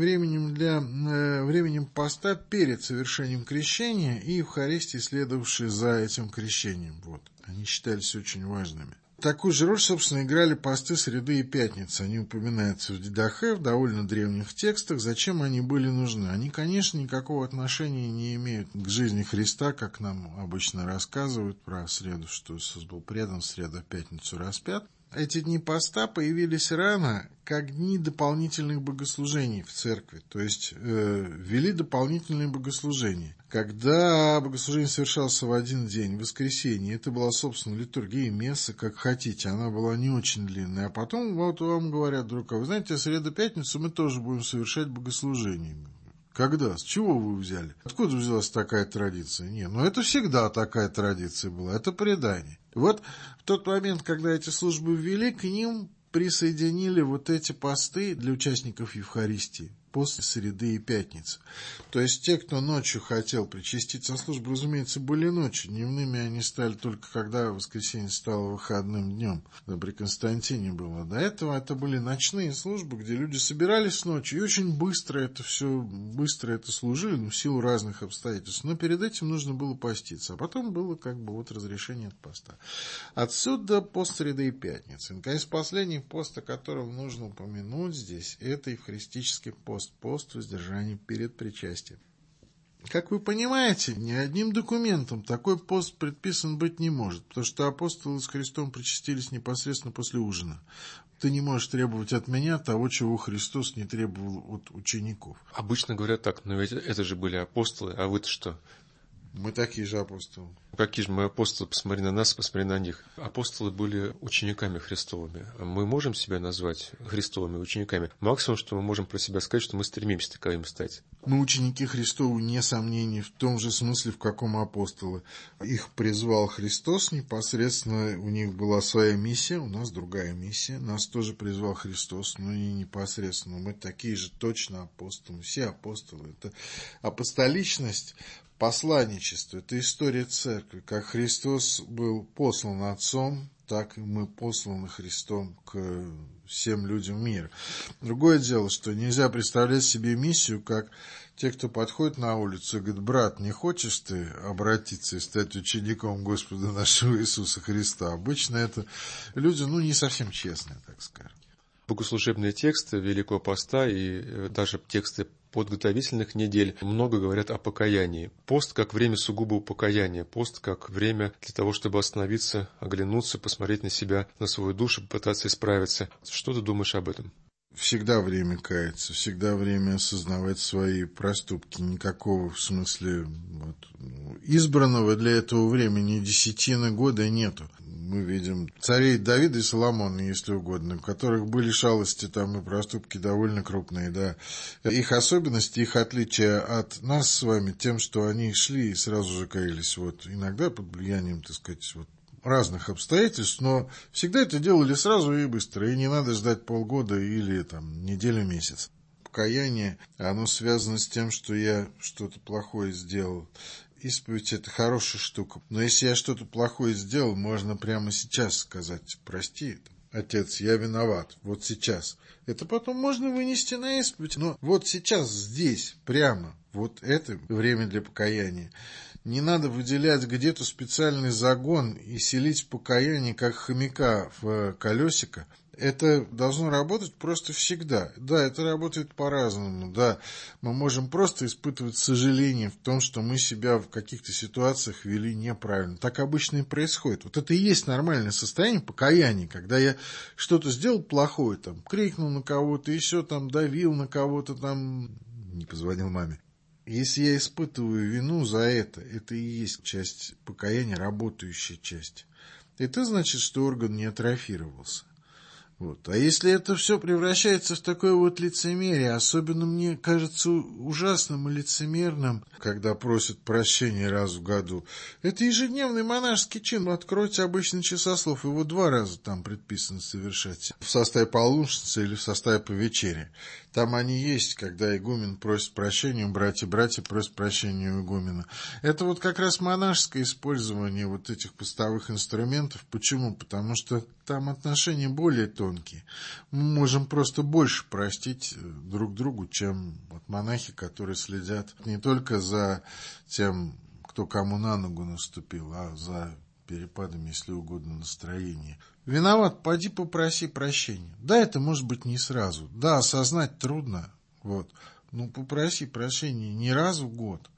временем поста перед совершением крещения и Евхаристии, следовавшей за этим крещением. Вот. Они считались очень важными. Такую же роль, собственно, играли посты среды и пятницы. Они упоминаются в Дидахе, в довольно древних текстах. Зачем они были нужны? Они, конечно, никакого отношения не имеют к жизни Христа, как нам обычно рассказывают про среду, что Иисус был предан, в среду, в пятницу распят. Эти дни поста появились рано, как дни дополнительных богослужений в церкви. То есть ввели дополнительные богослужения. Когда богослужение совершалось в один день, в воскресенье, это была, собственно, литургия, месса, как хотите. Она была не очень длинная. А потом вот вам говорят вдруг, вы знаете, среду-пятницу мы тоже будем совершать богослужение. Когда? С чего вы взяли? Откуда взялась такая традиция? Это всегда такая традиция была, это предание. Вот в тот момент, когда эти службы ввели, к ним присоединили вот эти посты для участников Евхаристии. Пост среды и пятницы. То есть те, кто ночью хотел причаститься службы, разумеется, были ночью. Дневными они стали только когда воскресенье стало выходным днем. Да, при Константине было. До этого это были ночные службы, где люди собирались ночью и очень быстро это служили, в силу разных обстоятельств. Но перед этим нужно было поститься. А потом было разрешение от поста. Отсюда пост среды и пятницы. Наконец, последний пост, о котором нужно упомянуть здесь, это евхаристический пост. Пост воздержания перед причастием. Как вы понимаете, ни одним документом такой пост предписан быть не может, потому что апостолы с Христом причастились непосредственно после ужина. Ты не можешь требовать от меня того, чего Христос не требовал от учеников.
Обычно говорят так, но ведь это же были апостолы, а вы-то что?
Мы такие же апостолы.
Какие же мы апостолы? Посмотри на нас, посмотри на них. Апостолы были учениками Христовыми. Мы можем себя назвать Христовыми учениками? Максимум, что мы можем про себя сказать, что мы стремимся таковыми стать.
Мы ученики Христовы, не сомнений, в том же смысле, в каком апостолы. Их призвал Христос непосредственно, у них была своя миссия, у нас другая миссия. Нас тоже призвал Христос, но не непосредственно. Мы такие же точно апостолы, все апостолы. Это апостоличность, посланничество, это история церкви. Как Христос был послан Отцом, так и мы посланы Христом к всем людям мира. Другое дело, что нельзя представлять себе миссию, как те, кто подходит на улицу и говорит: брат, не хочешь ты обратиться и стать учеником Господа нашего Иисуса Христа? Обычно это люди, не совсем честные, так скажем.
Богослужебные тексты Великого Поста и даже тексты подготовительных недель много говорят о покаянии. Пост как время сугубого покаяния, пост как время для того, чтобы остановиться, оглянуться, посмотреть на себя, на свою душу, попытаться исправиться. Что ты думаешь об этом?
всегда время каяться, всегда время осознавать свои проступки. Никакого, в смысле, избранного для этого времени десятины года нету. Мы видим царей Давида и Соломона, если угодно, у которых были шалости там и проступки довольно крупные, да. Их особенности, их отличия от нас с вами тем, что они шли и сразу же каялись. Иногда под влиянием, так сказать, разных обстоятельств, но всегда это делали сразу и быстро, и не надо ждать полгода или неделю, месяц. Покаяние, оно связано с тем, что я что-то плохое сделал. Исповедь – это хорошая штука, но если я что-то плохое сделал, можно прямо сейчас сказать: прости, отец, я виноват, вот сейчас. Это потом можно вынести на исповедь, но вот сейчас, здесь, прямо, это время для покаяния. Не надо выделять где-то специальный загон и селить покаяние, как хомяка в колесико. Это должно работать просто всегда. Да, это работает по-разному. Да, мы можем просто испытывать сожаление в том, что мы себя в каких-то ситуациях вели неправильно. Так обычно и происходит. Это и есть нормальное состояние покаяния, когда я что-то сделал плохое, крикнул на кого-то, еще давил на кого-то, не позвонил маме. Если я испытываю вину за это и есть часть покаяния, работающая часть. Это значит, что орган не атрофировался. А если это все превращается в такое лицемерие, особенно мне кажется ужасным и лицемерным, когда просят прощения раз в году, это ежедневный монашеский чин. Откройте обычный часослов, его 2 раза там предписано совершать. В составе полуночницы или в составе по вечере. Там они есть, когда игумен просит прощения у братья просят прощения у игумена. Это как раз монашеское использование этих постовых инструментов. Почему? Потому что там отношения более тонкие. Мы можем просто больше простить друг другу, чем монахи, которые следят не только за тем, кто кому на ногу наступил, а за перепадами, если угодно, настроения. Виноват, поди попроси прощения. Да, это может быть не сразу. Да, осознать трудно. Попроси прощения не раз в год,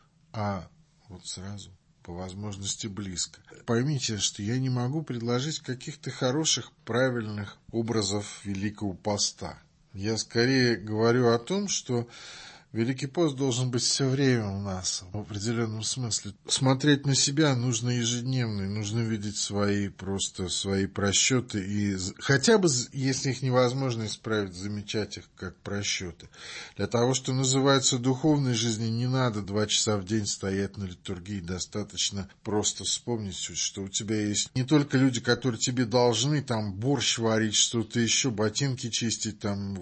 а сразу. По возможности близко. Поймите, что я не могу предложить каких-то хороших, правильных образов Великого Поста. Я скорее говорю о том, что Великий пост должен быть все время у нас, в определенном смысле. Смотреть на себя нужно ежедневно, нужно видеть свои просчеты, и хотя бы, если их невозможно исправить, замечать их как просчеты. Для того, что называется духовной жизнью, не надо 2 часа в день стоять на литургии, достаточно просто вспомнить, что у тебя есть не только люди, которые тебе должны борщ варить, что-то еще, ботинки чистить,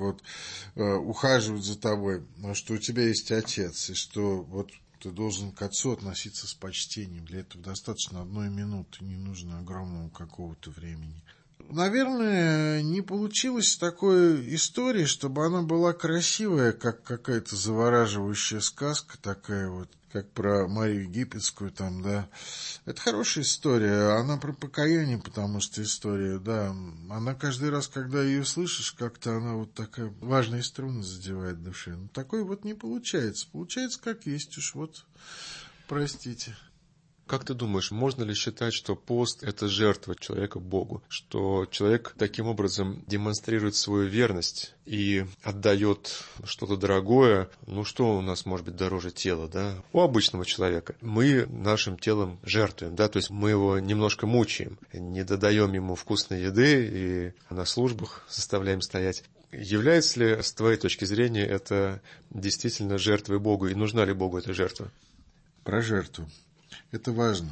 ухаживать за тобой, но что у тебя есть отец, и что ты должен к отцу относиться с почтением. Для этого достаточно 1 минуты, не нужно огромного какого-то времени. Наверное, не получилось такой истории, чтобы она была красивая, как какая-то завораживающая сказка такая как про Марию Египетскую да. Это хорошая история, она про покаяние, потому что история, да, она каждый раз, когда ее слышишь, как-то она такая важная струна задевает в душе. Такой не получается. Получается, как есть уж, простите.
Как ты думаешь, можно ли считать, что пост – это жертва человека Богу? Что человек таким образом демонстрирует свою верность и отдает что-то дорогое? Что у нас может быть дороже тела, да? У обычного человека. Мы нашим телом жертвуем, да? То есть мы его немножко мучаем, не додаем ему вкусной еды и на службах заставляем стоять. Является ли, с твоей точки зрения, это действительно жертвой Богу? И нужна ли Богу эта жертва?
Про жертву. Это важно.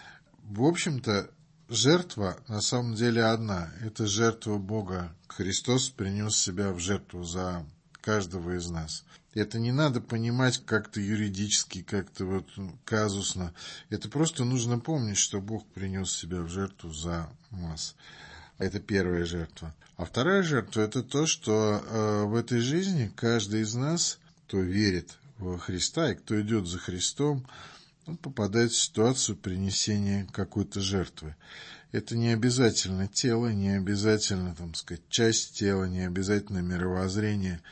В общем-то, жертва на самом деле одна. Это жертва Бога. Христос принес себя в жертву за каждого из нас. Это не надо понимать как-то юридически, как-то казусно. Это просто нужно помнить, что Бог принес себя в жертву за нас. Это первая жертва. А вторая жертва – это то, что в этой жизни каждый из нас, кто верит во Христа и кто идет за Христом, он попадает в ситуацию принесения какой-то жертвы. Это не обязательно тело, не обязательно, часть тела, не обязательно мировоззрение.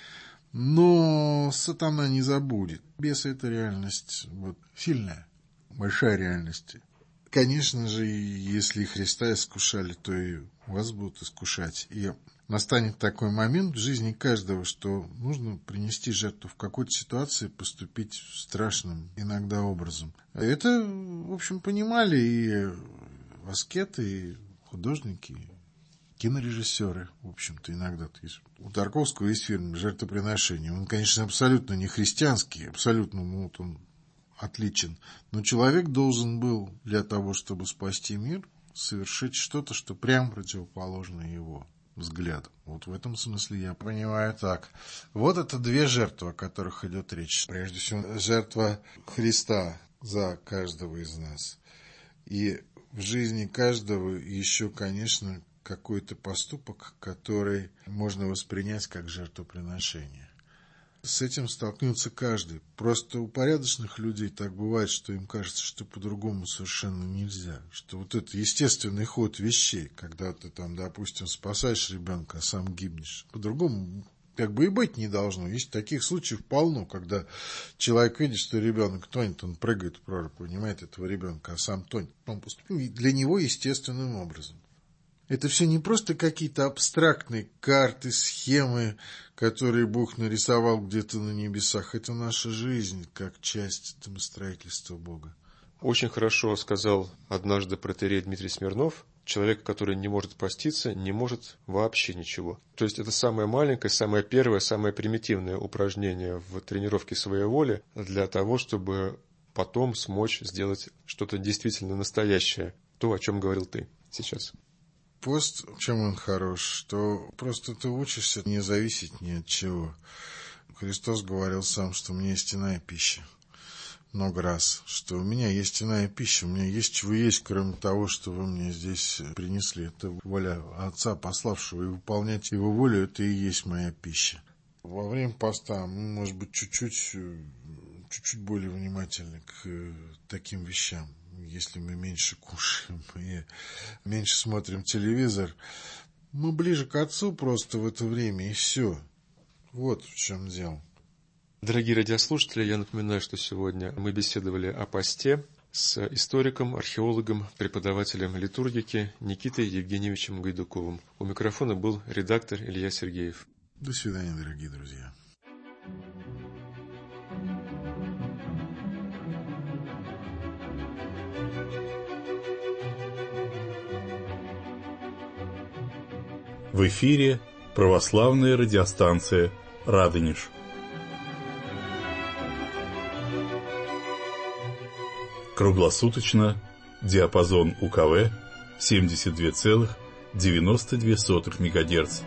Но сатана не забудет. Бесы – это реальность сильная, большая реальность. Конечно же, если Христа искушали, то и вас будут искушать. И настанет такой момент в жизни каждого, что нужно принести жертву в какой-то ситуации, поступить страшным иногда образом. Это, в общем, понимали и аскеты, и художники, и кинорежиссеры, в общем-то, иногда. У Тарковского есть фильм «Жертвоприношение». Он, конечно, абсолютно не христианский, абсолютно, он отличен. Но человек должен был для того, чтобы спасти мир, совершить что-то, что прямо противоположно его взглядам. Вот в этом смысле я понимаю так. Вот это две жертвы, о которых идет речь. Прежде всего, жертва Христа за каждого из нас. И в жизни каждого еще, конечно, какой-то поступок, который можно воспринять как жертвоприношение. С этим столкнется каждый. Просто у порядочных людей так бывает, что им кажется, что по-другому совершенно нельзя. Что вот это естественный ход вещей, когда ты там, допустим, спасаешь ребенка, а сам гибнешь. По-другому как бы и быть не должно. Есть таких случаев полно, когда человек видит, что ребенок тонет, он прыгает в прорубь, понимает этого ребенка, а сам тонет. Он поступил для него естественным образом. Это все не просто какие-то абстрактные карты, схемы, которые Бог нарисовал где-то на небесах. Это наша жизнь, как часть домостроительства Бога.
Очень хорошо сказал однажды протоиерей Дмитрий Смирнов: человек, который не может поститься, не может вообще ничего. То есть это самое маленькое, самое первое, самое примитивное упражнение в тренировке своей воли для того, чтобы потом смочь сделать что-то действительно настоящее. То, о чем говорил ты сейчас.
Пост, чем он хорош, что просто ты учишься не зависеть ни от чего. Христос говорил сам, что у меня есть иная пища. Много раз, что у меня есть иная пища, у меня есть чего есть, кроме того, что вы мне здесь принесли. Это воля Отца, пославшего, и выполнять Его волю, это и есть моя пища. Во время поста мы, может быть, чуть-чуть более внимательны к таким вещам. Если мы меньше кушаем и меньше смотрим телевизор, мы ближе к Отцу просто в это время, и все. Вот в чем дело.
Дорогие радиослушатели, я напоминаю, что сегодня мы беседовали о посте с историком, археологом, преподавателем литургики Никитой Евгеньевичем Гайдуковым. У микрофона был редактор Илья Сергеев.
До свидания, дорогие друзья.
В эфире православная радиостанция «Радонеж». Круглосуточно, диапазон УКВ 72,92 МГц.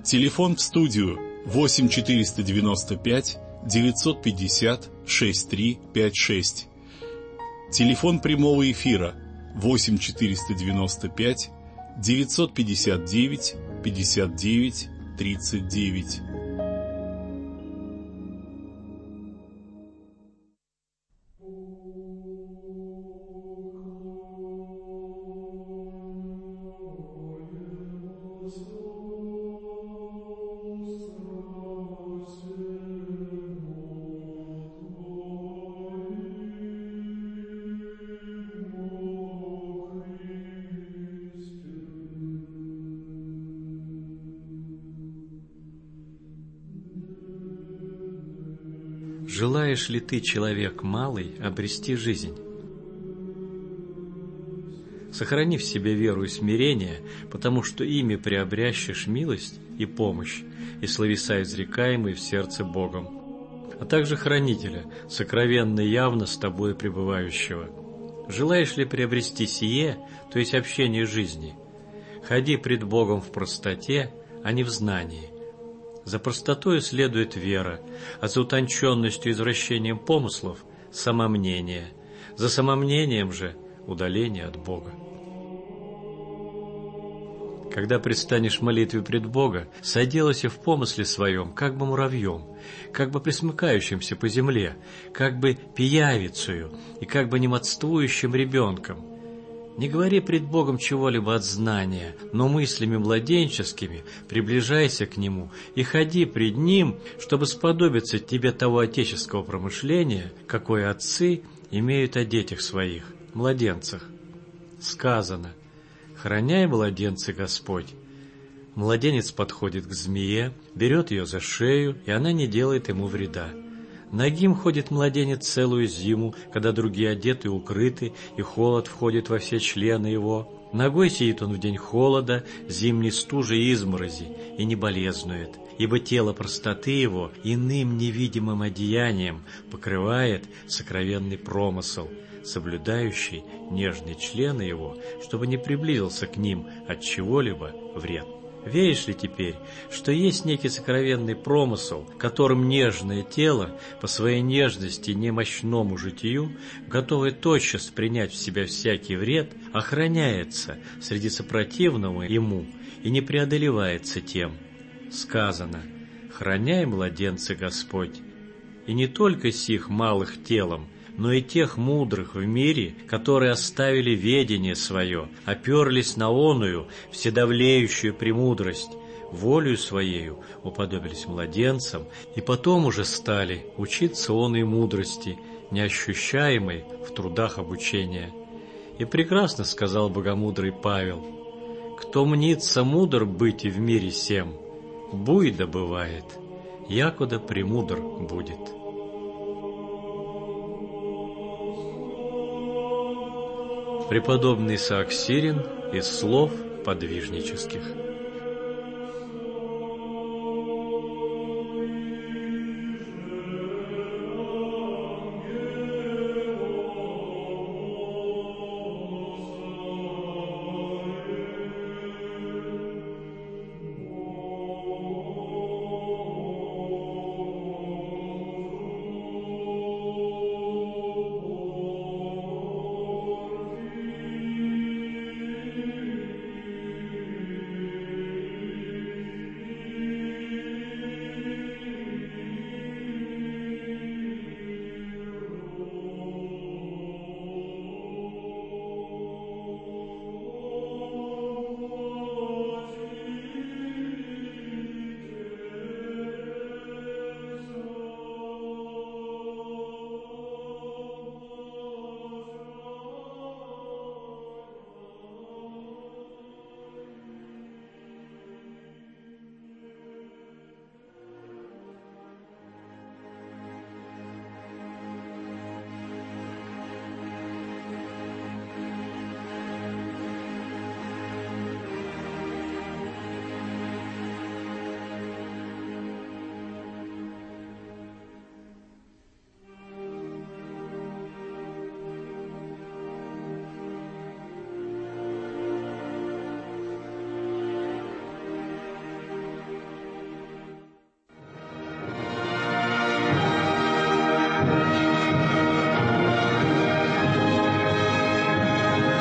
Телефон в студию 8 495 950 6356. Телефон прямого эфира 8 495 959 59 39.
Желаешь ли ты, человек малый, обрести жизнь? Сохрани в себе веру и смирение, потому что ими приобрящешь милость и помощь, и словеса изрекаемые в сердце Богом, а также хранителя, сокровенно и явно с тобой пребывающего. Желаешь ли приобрести сие, то есть общение жизни? Ходи пред Богом в простоте, а не в знании. За простотою следует вера, а за утонченностью и извращением помыслов – самомнение, за самомнением же – удаление от Бога. Когда предстанешь в молитве пред Бога, соделайся в помысле своем, как бы муравьем, как бы пресмыкающимся по земле, как бы пиявицею и как бы немодствующим ребенком. Не говори пред Богом чего-либо от знания, но мыслями младенческими приближайся к Нему и ходи пред Ним, чтобы сподобиться тебе того отеческого промышления, какое отцы имеют о детях своих, младенцах. Сказано: «Храняй, младенцы, Господь». Младенец подходит к змее, берет ее за шею, и она не делает ему вреда. Нагим ходит младенец целую зиму, когда другие одеты и укрыты, и холод входит во все члены его. Нагой сидит он в день холода, зимней стужи и изморози, и не болезнует, ибо тело простоты его иным невидимым одеянием покрывает сокровенный промысел, соблюдающий нежные члены его, чтобы не приблизился к ним от чего-либо вред. Веришь ли теперь, что есть некий сокровенный промысел, которым нежное тело, по своей нежности и немощному житию, готовое тотчас принять в себя всякий вред, охраняется среди сопротивного ему и не преодолевается тем? Сказано: «Храняй, младенцы, Господь». И не только сих малых телом, но и тех мудрых в мире, которые оставили ведение свое, оперлись на оную вседавлеющую премудрость, волею своею уподобились младенцам, и потом уже стали учиться оной мудрости, неощущаемой в трудах обучения. И прекрасно сказал богомудрый Павел: «Кто мнится мудр быть и в мире сем, буйда бывает, якуда премудр будет». Преподобный Исаак Сирин из слов подвижнических.